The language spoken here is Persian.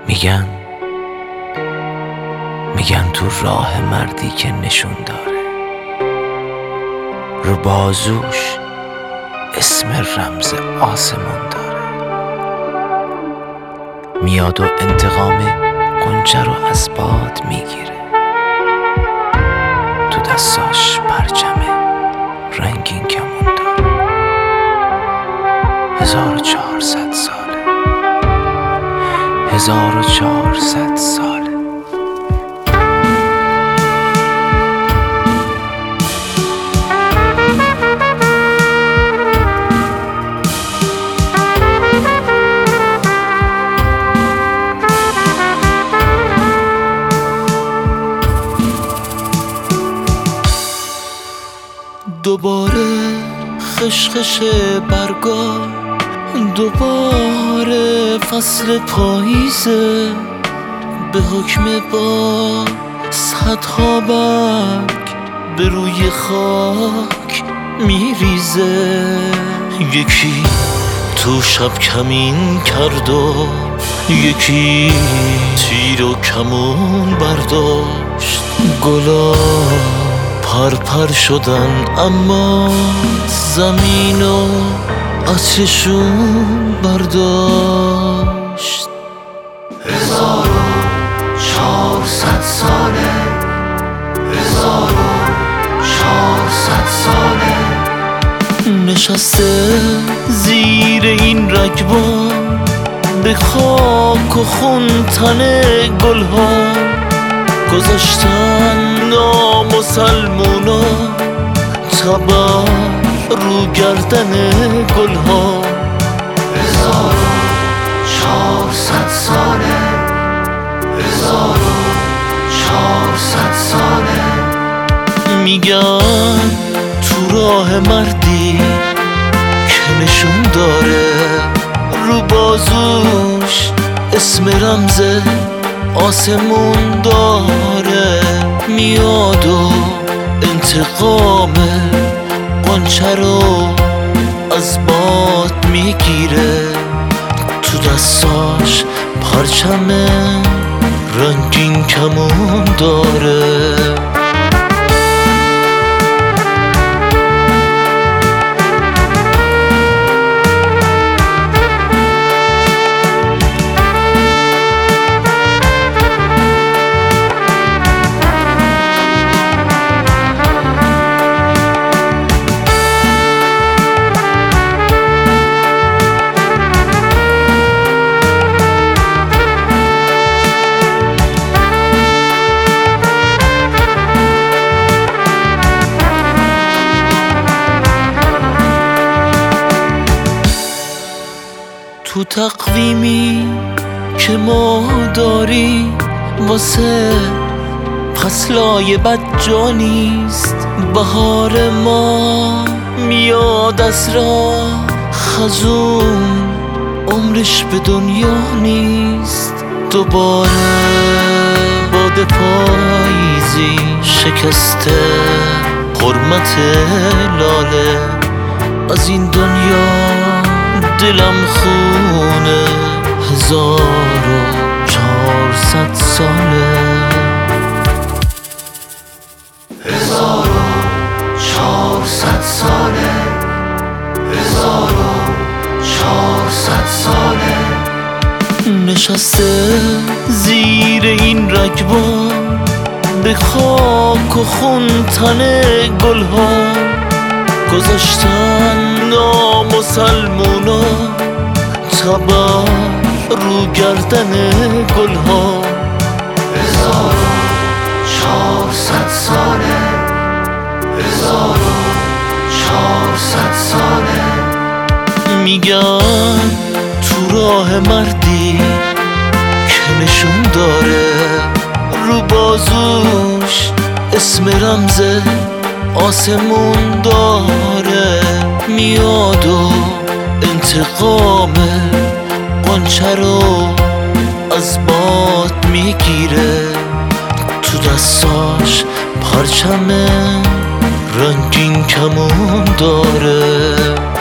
میگن تو راه مردی که نشون داره، رو بازوش اسم رمز آسمون داره. میاد و انتقام غنچه رو از باد میگیره، تو دستاش پرچم رنگین کمون داره. 1400 ساله، 1400 ساله. دوباره خشخش برگا، دوباره فصل پاییزه، به حکم با صدها برگ به روی خاک میریزه. یکی تو شب کمین کرد و یکی تیر و کمون برداشت. گلا پرپر شدن اما زمین و آتشون برداشت. 1400 ساله، 1400 ساله. نشسته زیر این رگبار، به خاک و خون تن گلها گذاشتن نامسلمونا تبر رو گردن گلها. 1400 ساله، 1400 ساله. میگن تو راه مردی که نشون داره، رو بازوش اسم رمز آسمون داره. میاد و انتقام غنچه رو از باد میگیره، تو دستاش پرچم رنگین کمون داره. تو تقویمی که ما داری واسه فصلای بد جا نیست. بهار ما میاد از راه، خزون عمرش به دنیا نیست. دوباره باد پاییزی شکسته حرمت لاله، از این دنیا دلم خونه. 1400 ساله، 1400 ساله، 1400 ساله. نشسته زیر این رگبار، به خاک و خون تن گلها گذاشتن نامسلمونا تبر رو گردن گلها. 1400 ساله، 1400 ساله. میگن تو راه مردی که نشون داره، رو بازوش اسم رمز آسمون داره. میاد و انتقام غنچه رو از باد میگیره، تو دستاش پرچم رنگین کمون داره.